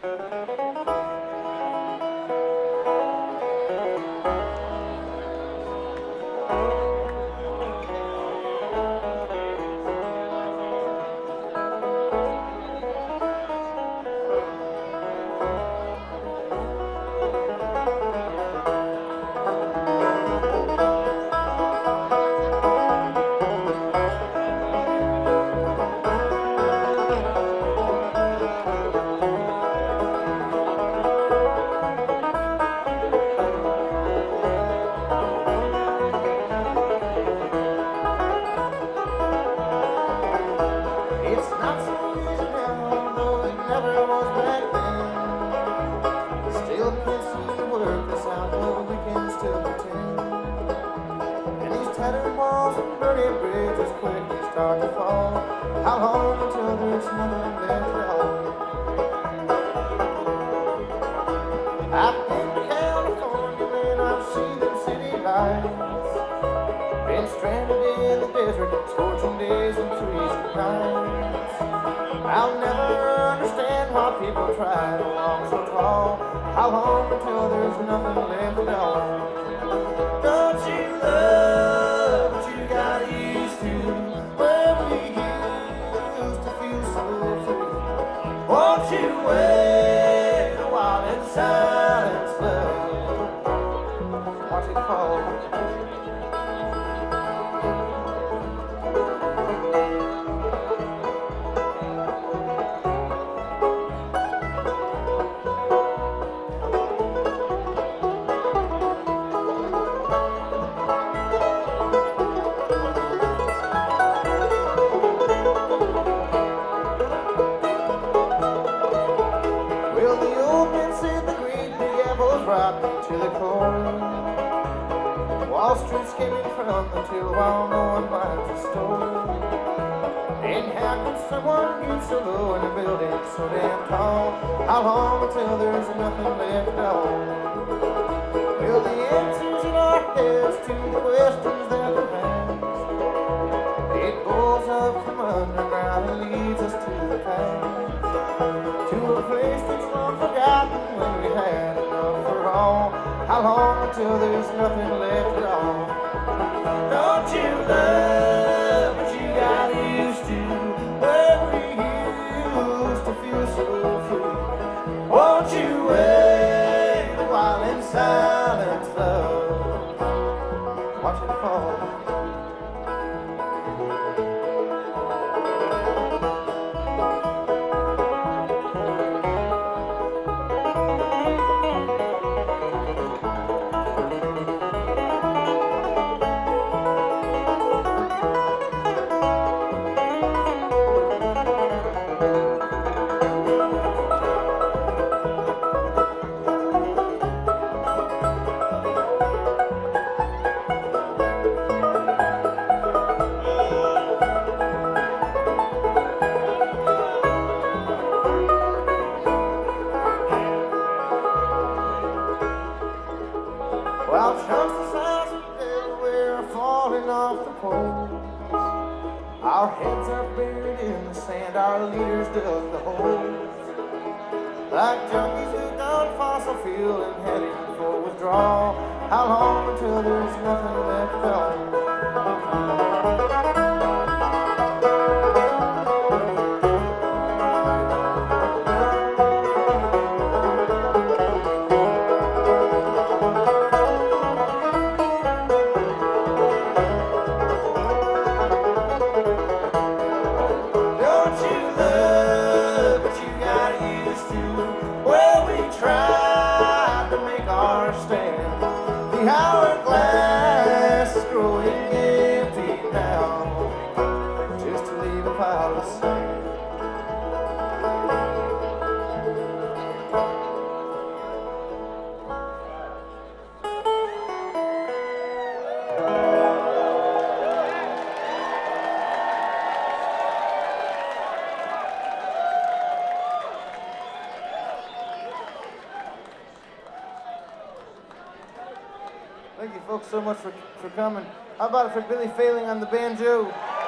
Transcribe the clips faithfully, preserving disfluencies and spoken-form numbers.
Thank you folks so much for, for coming. How about it for Billy Failing on the banjo,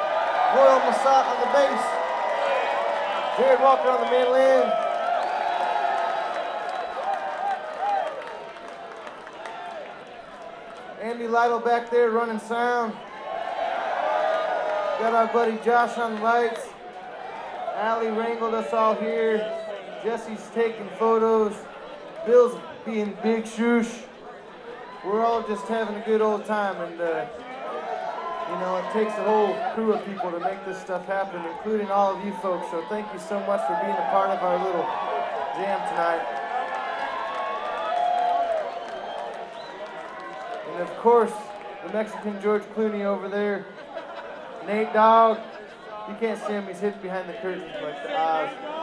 Royal Massat on the bass, Jared Walker on the mandolin, Andy Lytle back there running sound. Got our buddy Josh on the lights. Allie wrangled us all here. Jesse's taking photos. Bill's being big shoosh. We're all just having a good old time, and uh, you know, it takes a whole crew of people to make this stuff happen, including all of you folks. So thank you so much for being a part of our little jam tonight. And of course, the Mexican George Clooney over there. Nate Dogg. You can't see him, he's hidden behind the curtains like the Oz.